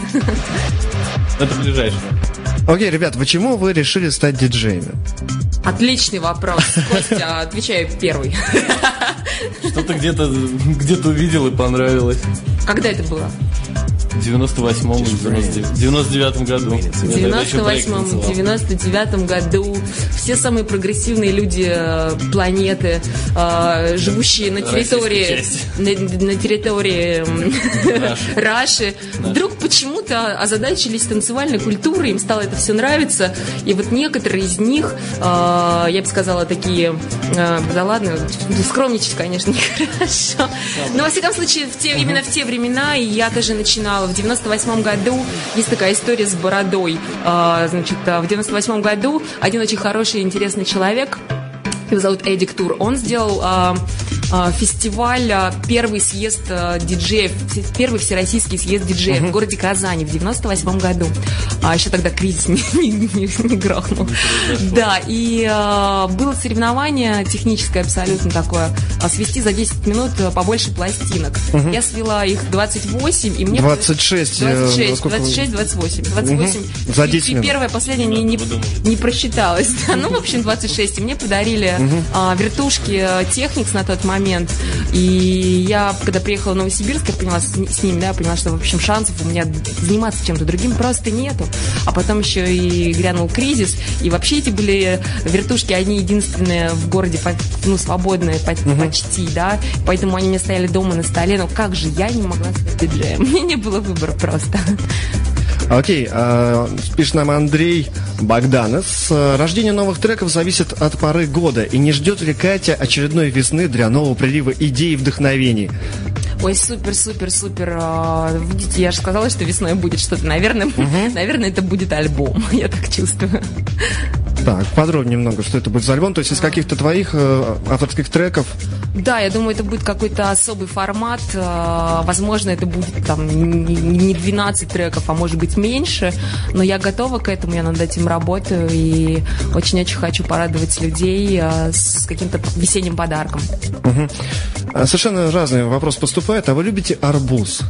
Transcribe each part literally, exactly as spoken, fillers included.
Это ближайшее. Окей, ребят, почему вы решили стать диджеями? Отличный вопрос. Костя, отвечаю первый. Что-то где-то где-то увидел и понравилось. Когда это было? В девяносто восьмом, девяносто девятом году. В девяносто восьмом, девяносто девятом году все самые прогрессивные люди планеты, живущие на территории на, на территории Раши, вдруг почему-то озадачились танцевальной культурой, им стало это все нравиться. И вот некоторые из них, я бы сказала, такие, да ладно, скромничать, конечно, нехорошо. Но, во всяком случае, в те, именно в те времена, и я тоже начинала в девяносто восьмом году. Есть такая история с бородой. Значит, в девяносто восьмом году один очень хороший и интересный человек, его зовут Эдик Тур, он сделал а, а, фестиваль, а, первый съезд а, диджеев, первый всероссийский съезд диджеев uh-huh. в городе Казани в девяносто восьмом году. А еще тогда кризис не, не, не, не грохнул. Да, и а, было соревнование техническое абсолютно такое, а, свести за десять минут побольше пластинок. Uh-huh. Я свела их двадцать восемь, и мне... двадцать шесть. двадцать шесть, двадцать шесть, двадцать восемь. двадцать восемь. Uh-huh. За десять минут. И первая, последняя не, не, не просчиталась. Ну, в общем, двадцать шесть. И мне подарили Uh-huh. а, вертушки Техникс на тот момент. И я, когда приехала в Новосибирск, я поняла с, с ними, да, я поняла, что, в общем, шансов у меня заниматься чем-то другим просто нету. А потом еще и грянул кризис. И вообще эти были вертушки, они единственные в городе, ну, свободные uh-huh. почти, да. Поэтому они мне стояли дома на столе. Но как же я не могла стать диджеем? У меня не было выбора просто. Окей, okay, uh, пишет нам Андрей Богданов. Рождение новых треков зависит от поры года. И не ждет ли Катя очередной весны для нового прилива идей и вдохновений? Ой, супер, супер, супер. Видите, я же сказала, что весной будет что-то. Наверное, uh-huh. наверное, это будет альбом. Я так чувствую. Так, подробнее немного, что это будет за альбом. То есть из каких-то твоих э, авторских треков? Да, я думаю, это будет какой-то особый формат. Возможно, это будет там не двенадцать треков, а может быть меньше. Но я готова к этому, я над этим работаю. И очень-очень хочу порадовать людей с каким-то весенним подарком. Угу. Совершенно разный вопрос поступает. А вы любите арбуз?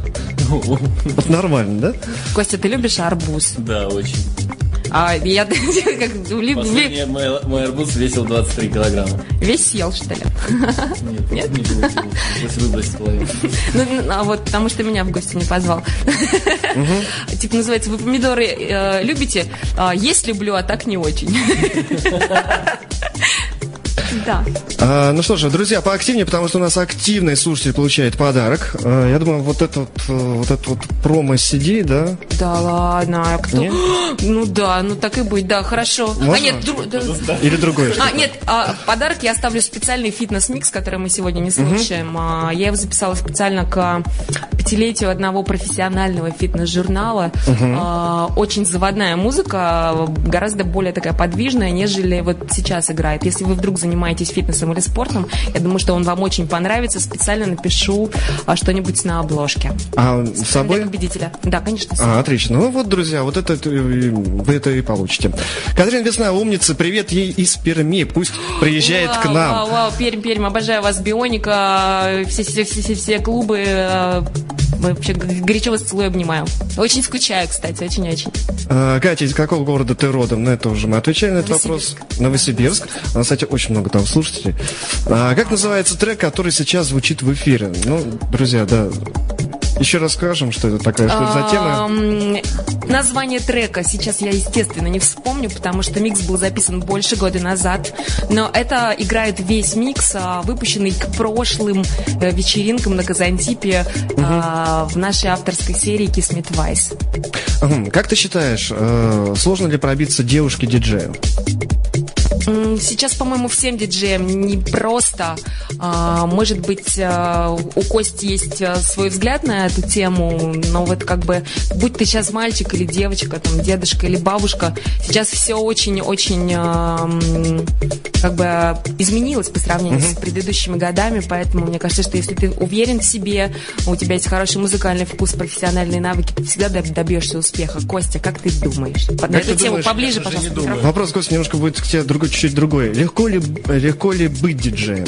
Вот нормально, да? Костя, ты любишь арбуз? Да, очень. А я как Последний мой, мой арбуз весил двадцать три килограмма. Весь съел, что ли? Нет, Нет? не получилось. Пришлось выбросить половину. Ну, а вот потому что меня в гости не позвал. Угу. Типа называется, вы помидоры э, любите? А, есть люблю, а так не очень. Да. А, ну что же, друзья, поактивнее, потому что у нас активный слушатель получает подарок. А, я думаю, вот этот вот этот вот промо-си ди, да? Да ладно, а кто? Нет? Ну да, ну так и быть, да, хорошо. Можно? А нет, дру... Или другой. А, нет, а, подарок я оставлю специальный фитнес-микс, который мы сегодня не слушаем. Угу. А, я его записала специально к пятилетию одного профессионального фитнес-журнала. Угу. А, очень заводная музыка, гораздо более такая подвижная, нежели вот сейчас играет. Если вы вдруг занимаетесь фитнесом или спортом, я думаю, что он вам очень понравится. Специально напишу а, что-нибудь на обложке. А с собой? Для победителя. Да, конечно. А, отлично. Ну вот, друзья, вот это вы это и получите. Катрин Весна, умница, привет ей из Перми. Пусть приезжает вау, к нам. Вау, вау, Пермь, Пермь, обожаю вас, Бионика, все, все, все, все, все клубы. Вообще горячо вас целую, обнимаю. Очень скучаю, кстати, очень-очень. А, Катя, из какого города ты родом? На это уже мы отвечали на этот вопрос. Новосибирск. У нас, кстати, очень много там слушателей. А, как называется трек, который сейчас звучит в эфире? Ну, друзья, да. Еще раз скажем, что это такая, что это за тема? Название трека сейчас я, естественно, не вспомню, потому что микс был записан больше года назад. Но это играет весь микс, выпущенный к прошлым вечеринкам на Казантипе угу. в нашей авторской серии Kiss Me Twice. Как ты считаешь, сложно ли пробиться девушке-диджею? Сейчас, по-моему, всем диджеям не просто. Может быть, у Кости есть свой взгляд на эту тему, но вот как бы, будь ты сейчас мальчик или девочка, там, дедушка или бабушка, сейчас все очень-очень как бы изменилось по сравнению uh-huh. с предыдущими годами, поэтому мне кажется, что если ты уверен в себе, у тебя есть хороший музыкальный вкус, профессиональные навыки, ты всегда добьешься успеха. Костя, как ты думаешь? Как на эту тему думаешь? Поближе, пожалуйста. Вопрос, Костя, немножко будет к тебе другой, чуть-чуть другой. Легко ли, легко ли быть диджеем?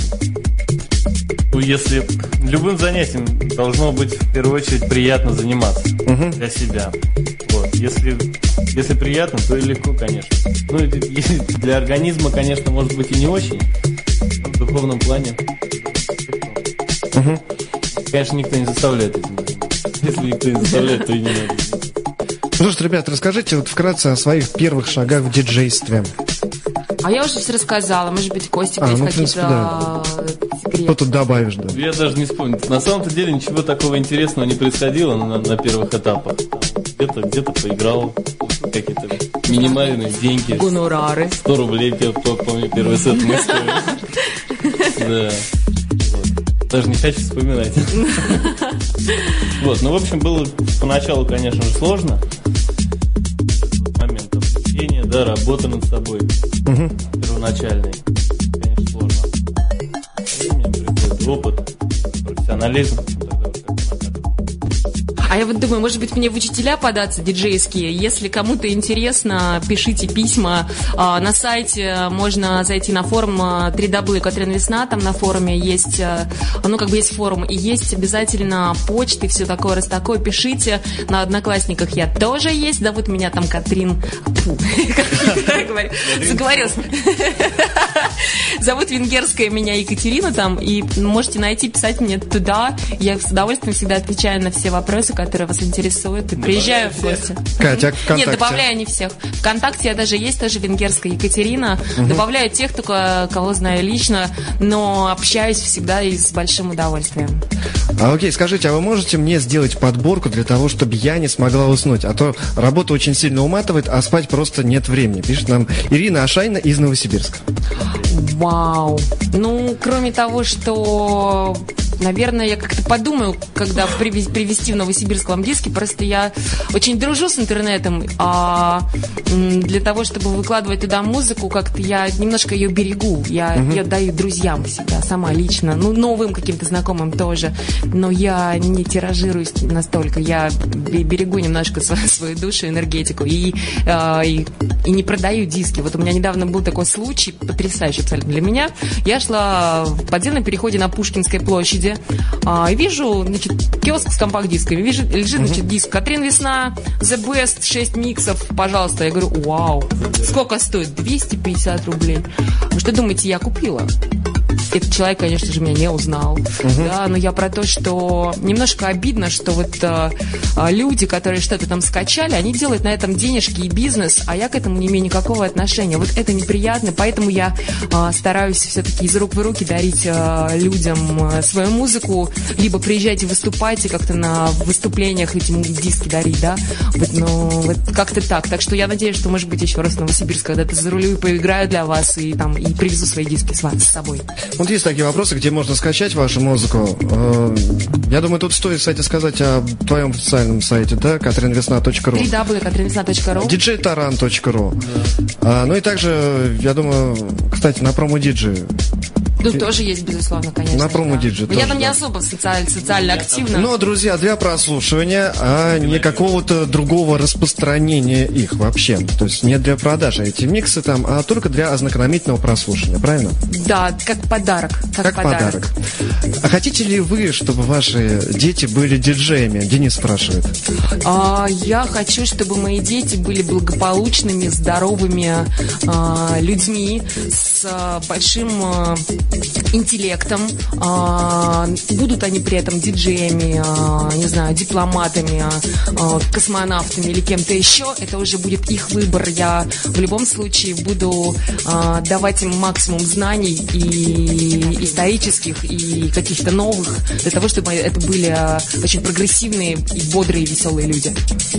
Ну, если любым занятием должно быть в первую очередь приятно заниматься uh-huh. для себя. Если, если приятно, то и легко, конечно. Ну, для организма, конечно, может быть и не очень, но в духовном плане. Угу. Конечно, никто не заставляет этим. Если никто не заставляет, то и не надо. Ну что, ребят, расскажите вот вкратце о своих первых шагах в диджействе. А я уже все рассказала. Может быть, Костик, а, есть ну, какие-то да. секреты? Что тут добавишь, да? Я даже не вспомню. На самом-то деле ничего такого интересного не происходило на, на первых этапах. Где-то, где-то поиграл, какие-то минимальные деньги. Гонорары. сто рублей, я помню, первый сет мы стоили. Да. Даже не хочу вспоминать. Вот, ну, в общем, было поначалу, конечно же, сложно. Момент обучения, да, работа над собой. Первоначальный. Конечно, сложно. Со временем приходит опыт, профессионализм. А я вот думаю, может быть, мне в учителя податься диджейские. Если кому-то интересно, пишите письма. На сайте можно зайти на форум три дабл ю Катрин Весна. Там на форуме есть, ну, как бы есть форум. И есть обязательно почты, все такое, раз такое. Пишите. На Одноклассниках я тоже есть. Зовут меня там Катрин... Заговорилась. Зовут венгерская меня Екатерина там. И можете найти, писать мне туда. Я с удовольствием всегда отвечаю на все вопросы, которые вас интересуют, и приезжаю в гости. Катя, а ВКонтакте? Нет, добавляю не всех. ВКонтакте я даже есть, тоже венгерская Екатерина. Угу. Добавляю тех, только кого знаю лично, но общаюсь всегда и с большим удовольствием. А, окей, скажите, а вы можете мне сделать подборку для того, чтобы я не смогла уснуть? А то работа очень сильно уматывает, а спать просто нет времени. Пишет нам Ирина Ашайна из Новосибирска. Вау. Ну, кроме того, что... Наверное, я как-то подумаю, когда привезти в Новосибирск вам диски. Просто я очень дружу с интернетом, а для того, чтобы выкладывать туда музыку, как-то я немножко ее берегу. Я uh-huh. ее даю друзьям всегда, сама лично. Ну, новым каким-то знакомым тоже. Но я не тиражируюсь настолько. Я берегу немножко свою, свою душу, энергетику. И, и, и не продаю диски. Вот у меня недавно был такой случай, потрясающий абсолютно для меня. Я шла в подземном переходе на Пушкинской площади. А, и вижу, значит, киоск с компакт-дисками. Вижу, лежит, значит, диск Катрин Весна, The Best, шесть миксов, пожалуйста. Я говорю, вау, сколько стоит? двести пятьдесят рублей. Вы что думаете, я купила? Этот человек, конечно же, меня не узнал. Uh-huh. Да, но я про то, что немножко обидно, что вот а, люди, которые что-то там скачали, они делают на этом денежки и бизнес, а я к этому не имею никакого отношения. Вот это неприятно, поэтому я а, стараюсь все-таки из рук в руки дарить а, людям а, свою музыку, либо приезжайте, выступайте как-то на выступлениях, эти диски дарить, да. Вот, ну, вот как-то так. Так что я надеюсь, что, может быть, еще раз в Новосибирск когда-то зарулю и поиграю для вас, и там и привезу свои диски с, с собой. Вот есть такие вопросы, где можно скачать вашу музыку. Я думаю, тут стоит, кстати, сказать о твоем официальном сайте, да, катрин весна точка ру. три дабл ю катрин весна точка ру. ди джей таран точка ру. Да. Ну и также, я думаю, кстати, на промо-диджи. Ну, тоже есть, безусловно, конечно. На промо-диджи да. Я там не особо социально, социально активна. Но, друзья, для прослушивания, а не какого-то другого распространения их вообще. То есть не для продажи эти миксы там, а только для ознакомительного прослушивания, правильно? Да, как подарок. Как, как подарок. подарок. А хотите ли вы, чтобы ваши дети были диджеями? Денис спрашивает. А, я хочу, чтобы мои дети были благополучными, здоровыми а, людьми с а, большим... А, интеллектом, а, будут они при этом диджеями, а, не знаю, дипломатами, а, космонавтами или кем-то еще, это уже будет их выбор. Я в любом случае буду а, давать им максимум знаний и исторических, и каких-то новых, для того, чтобы это были а, очень прогрессивные и бодрые, веселые люди.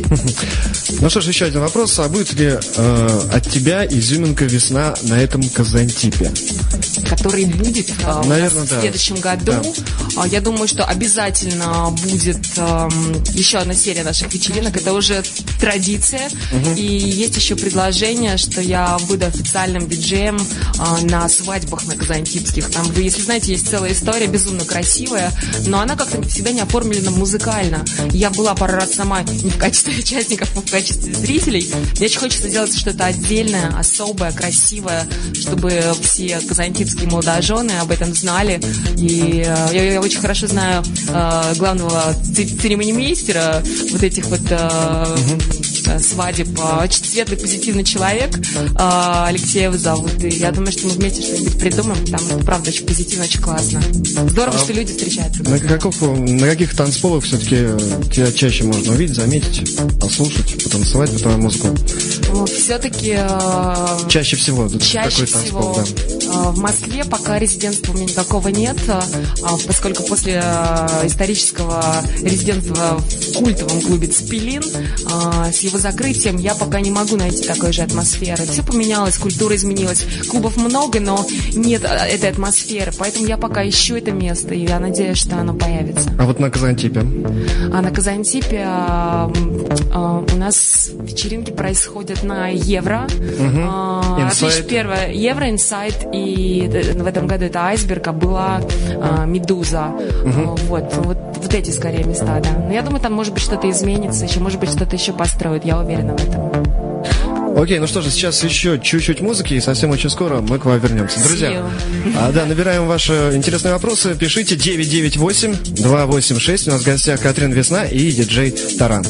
Ну что ж, еще один вопрос. А будет ли э, от тебя изюминка весна на этом Казантипе? Который будет а, Наверное, в да. следующем году. Да. Я думаю, что обязательно будет а, еще одна серия наших вечеринок. Это уже традиция. Угу. И есть еще предложение, что я буду официальным диджеем а, на свадьбах на казантипских. Там, вы, если знаете, есть целая история, безумно красивая, но она как-то всегда не оформлена музыкально. Я была пару раз сама не в качестве участников, а в качестве зрителей. Мне очень хочется сделать что-то отдельное, особое, красивое, чтобы все казантипские молодожены об этом знали. И э, я, я очень хорошо знаю э, главного церемонимейстера вот этих вот э, несколько свадеб. Очень светлый, позитивный человек. Алексей его зовут. И я думаю, что мы вместе что-нибудь придумаем, потому что, правда, очень позитивно, очень классно. Здорово, а что люди встречаются. На, каков, на каких танцполах все-таки тебя чаще можно увидеть, заметить, послушать, потанцевать под твою музыку? Ну, все-таки... Чаще всего. Чаще всего. Да. В Москве пока резидентства у меня никакого нет, поскольку после исторического резидентства в культовом клубе «Цепелин» с его закрытием я пока не могу найти такой же атмосферы. Все поменялось, культура изменилась. Клубов много, но нет этой атмосферы. Поэтому я пока ищу это место, и я надеюсь, что оно появится. А вот на Казантипе? А на Казантипе а, а, у нас вечеринки происходят на Евро. Угу. А, отлично, первое Евро, Инсайт, и в этом году это Айсберг, а была а, Медуза. Угу. Вот, вот, вот эти скорее места, да. Но я думаю, там может быть что-то изменится, еще, может быть, что-то еще построят, я уверена в этом. Окей, ну что же, сейчас еще чуть-чуть музыки, и совсем очень скоро мы к вам вернемся. Друзья, а, да, набираем ваши интересные вопросы. Пишите девять девять восемь два восемь шесть. У нас в гостях Катрин Весна и диджей Таран.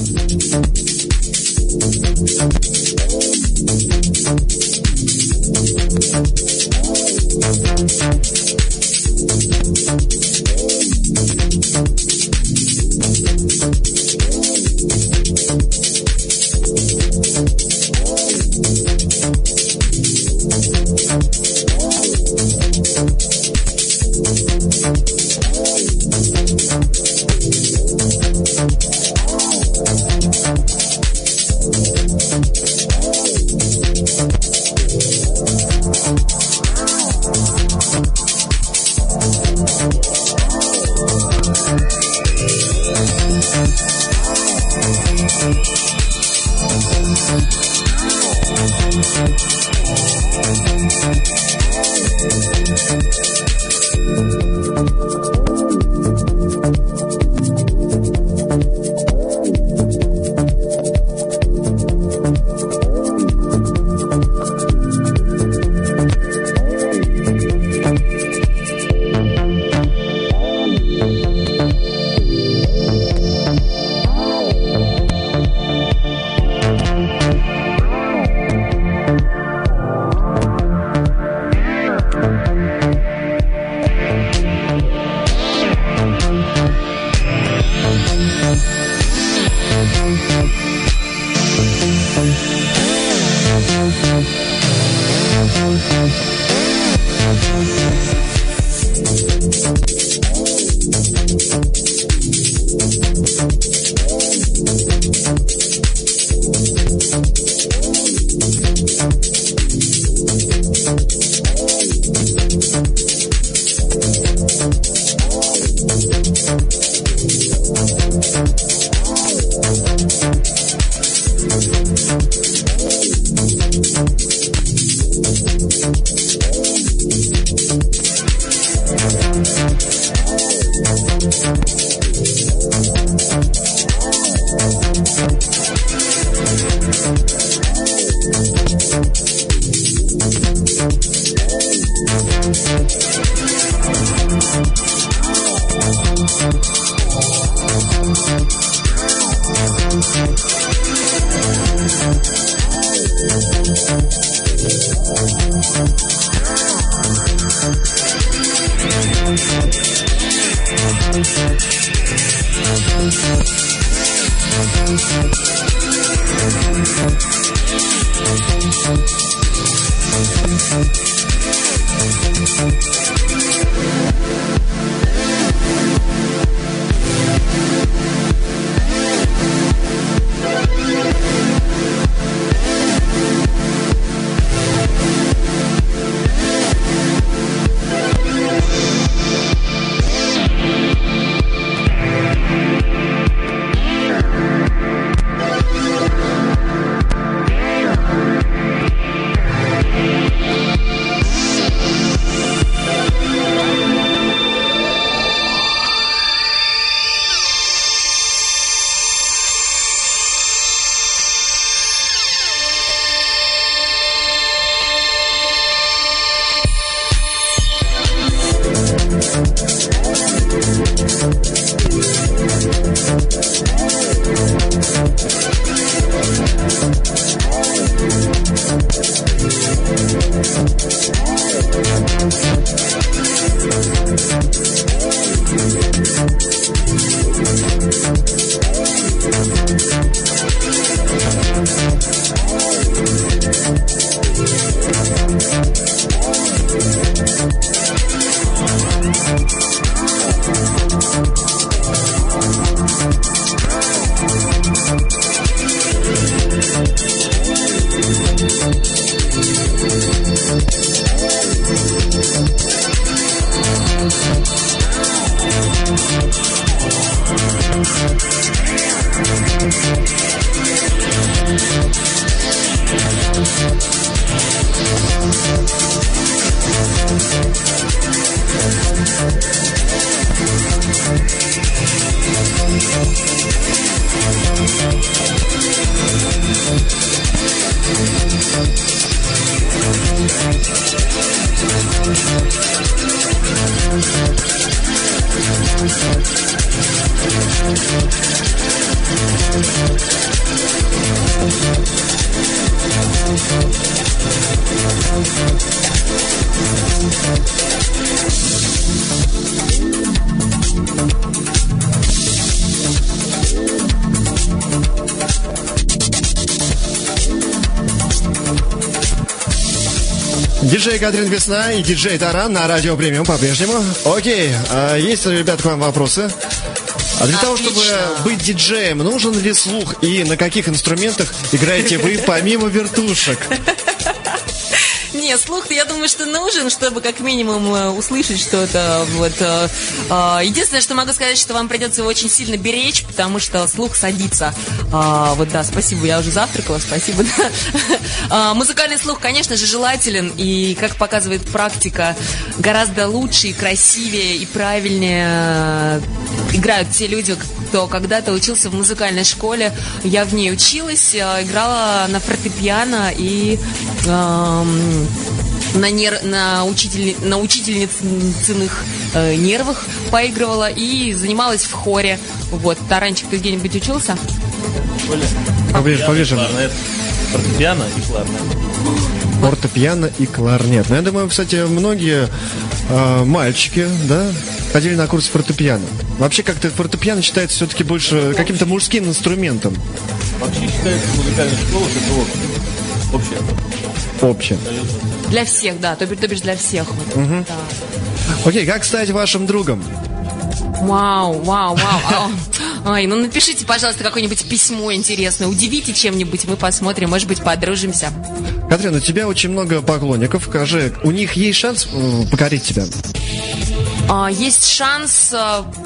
Диджей Катрин Весна и диджей Таран на Радио Премиум по-прежнему. Окей, а есть, ребят, к вам вопросы? А для Отлично. того, чтобы быть диджеем, нужен ли слух? И на каких инструментах играете вы помимо вертушек? Нет, слух-то, я думаю, что нужен, чтобы как минимум услышать что-то. Вот. Единственное, что могу сказать, что вам придется его очень сильно беречь, потому что слух садится. Вот, да, спасибо, я уже завтракала, спасибо. Да. Музыкальный слух, конечно же, желателен, и, как показывает практика, гораздо лучше и красивее и правильнее играют те люди, кто когда-то учился в музыкальной школе. Я в ней училась, играла на фортепиано и эм, на, нер... на, учитель... на учительницыных э, нервах поигрывала и занималась в хоре. Вот. Таранчик, ты где-нибудь учился? Поближе, поближе. Фортепиано и кларнет. Фортепиано и кларнет. Ну, я думаю, кстати, многие э, мальчики, да, ходили на курс фортепиано. Вообще, как-то фортепиано считается все-таки больше каким-то мужским инструментом. Вообще считается музыкальная школа, это общее. Общее. Для всех, да, то, то бишь для всех. Угу. Да. Окей, как стать вашим другом? Вау, вау, вау. Ой, ну напишите, пожалуйста, какое-нибудь письмо интересное, удивите чем-нибудь, мы посмотрим, может быть, подружимся. Катрин, у тебя очень много поклонников. Скажи, у них есть шанс покорить тебя? А, есть шанс,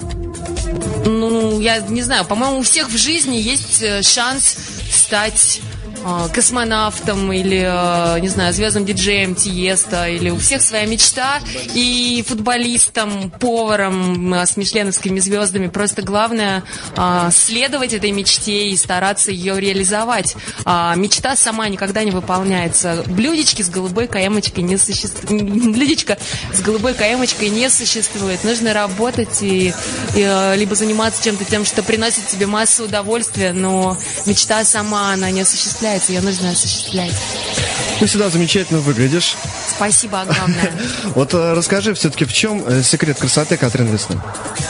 ну, я не знаю, по-моему, у всех в жизни есть шанс стать космонавтом или, не знаю, звездным диджеем Тиеста, или у всех своя мечта, и футболистом, поваром с мишленовскими звездами. Просто главное следовать этой мечте и стараться ее реализовать. Мечта сама никогда не выполняется. Блюдечки с голубой каемочкой не существует. Блюдечко с голубой каемочкой не существует. Нужно работать и, и либо заниматься чем-то тем, что приносит тебе массу удовольствия, но мечта сама, она не осуществляется. Ее нужно осуществлять. Ты всегда замечательно выглядишь. Спасибо огромное. Вот расскажи все-таки, в чем секрет красоты Катрин Весны?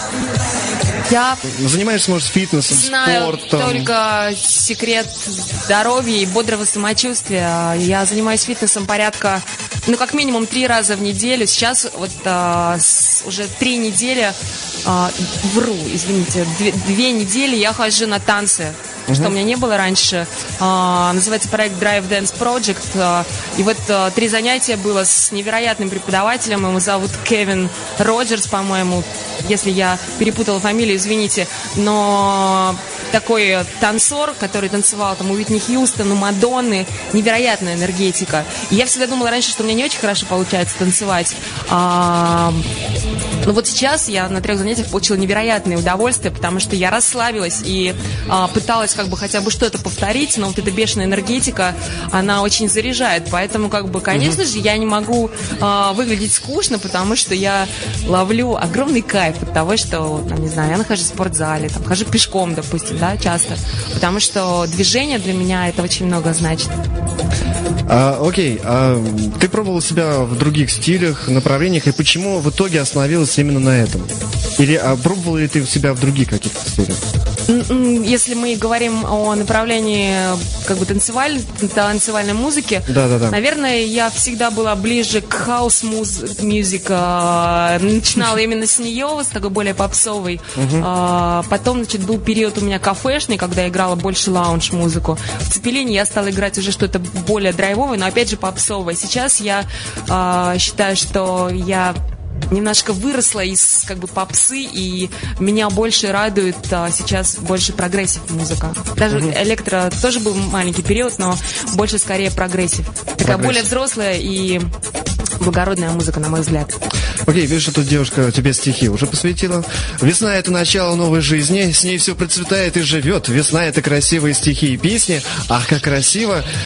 Я занимаешься, может, фитнесом, знаю спортом? Только секрет здоровья и бодрого самочувствия. Я занимаюсь фитнесом порядка, ну, как минимум три раза в неделю. Сейчас вот а, с, уже три недели, а, вру, извините, две, две недели я хожу на танцы. Uh-huh. Что у меня не было раньше. А, называется проект Drive Dance Project. А, и вот а, три занятия было с невероятным преподавателем. Его зовут Кевин Роджерс, по-моему. Если я перепутала фамилию, извините. Но такой танцор, который танцевал там у Уитни Хьюстон, у Мадонны. Невероятная энергетика. И я всегда думала раньше, что у меня не очень хорошо получается танцевать. А, но вот сейчас я на трех занятиях получила невероятное удовольствие, потому что я расслабилась и а, пыталась как бы хотя бы что-то повторить, но вот эта бешеная энергетика, она очень заряжает. Поэтому, как бы, конечно же, я не могу а, выглядеть скучно, потому что я ловлю огромный кайф от того, что, там, не знаю, я нахожусь в спортзале, там, хожу пешком, допустим, да, часто. Потому что движение для меня это очень много значит. А, окей, а ты пробовал себя в других стилях, направлениях, и почему в итоге остановилась именно на этом? Или а пробовал ли ты себя в других каких-то стилях? Если мы говорим о направлении как бы танцевальной, танцевальной музыки, да, да, да. Наверное, я всегда была ближе к хаус-мьюзик. Начинала именно с нее, с такой более попсовой. Uh-huh. Потом, значит, был период у меня кафешный, когда я играла больше лаунж-музыку. В Цепелине я стала играть уже что-то более драйвовое, но опять же попсовое. Сейчас я э, считаю, что я немножко выросла из как бы попсы, и меня больше радует а, сейчас больше прогрессив музыка. Даже uh-huh. электро тоже был маленький период, но больше скорее прогрессив. Такая более взрослая и благородная музыка, на мой взгляд. Окей, видишь, что тут девушка тебе стихи уже посвятила. Весна — это начало новой жизни, с ней все процветает и живет. Весна — это красивые стихи и песни. Ах, как красиво!